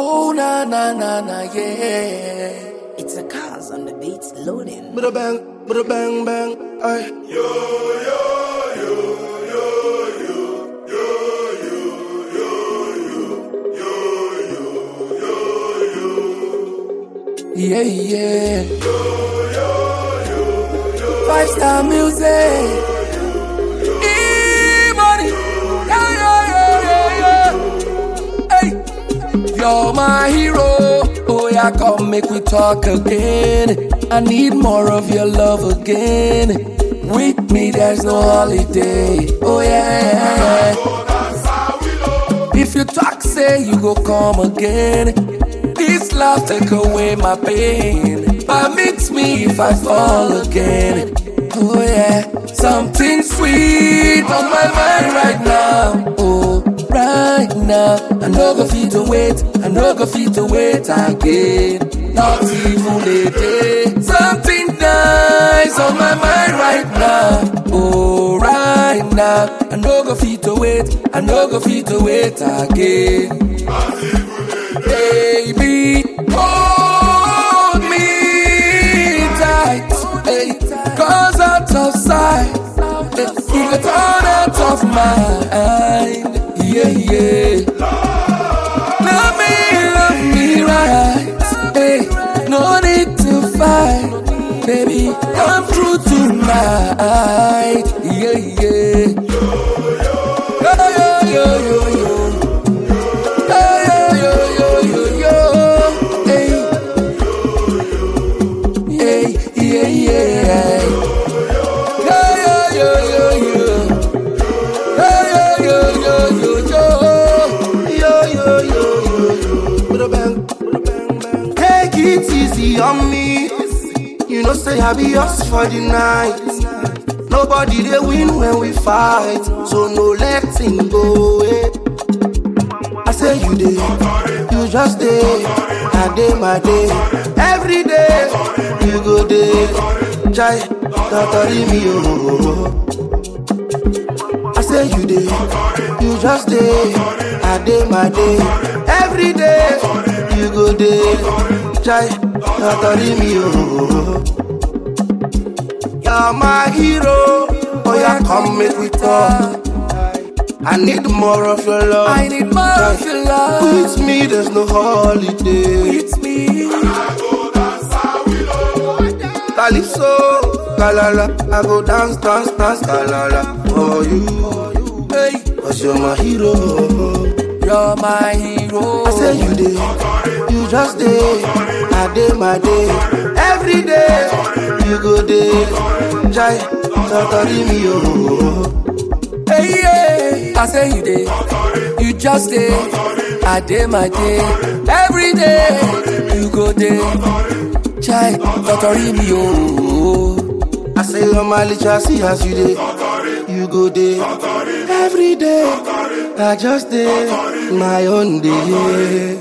Oh na na na na yeah. It's a cars on the beats loading. Bada bang bang. Ay. Yo yo yo yo yo yo yo yo yo yo yo yo. Yeah yeah. Yo yo yo yo. 5-star music. E-money. Yeah. Hey. You're my hero. Oh yeah, come make we talk again. I need more of your love again. With me there's no holiday. Oh yeah. If you talk say you go come again. This love take away my pain. Permit me if I fall again. Oh yeah. Something sweet on my mind right now. Oh, right now. I no go fit to wait. I no go fit to wait again. Not even a day. Something nice on my mind right now. Oh, right now. I no go fit to wait. I no go fit to wait again. Baby, hold me tight. Hey, 'cause out of sight, you get all out of mind. Yeah, yeah. Love me right. Hey, no need to fight. Baby, come through tonight. Yeah, yeah. Yo, yo, yo, yo. Take it easy on me. You know say I be yours for the night. Nobody they win when we fight, so no letting go. I say you dey, you just dey. I dey my day, every day you go dey. Jai, don't me oh. I say you dey, you just dey. I dey my day, every day you go dey. Jai, don't me oh. You're my hero, oh yeah, come make we talk. I need more of your love. I need more of your love. With me, there's no holiday. With me. Calypso, galala, I go dance, galala for you. Hey, 'cause you're my hero. you're my hero. I say you dey, you just dey. I dey my day, every day you go dey. Jai, don't me oh. Hey, yeah. I say you dey, you just dey. I dey my day, every day you go dey. Chai, don't me oh. I say on my licha, see as you dey, you go dey. Every day, I just dey my own day.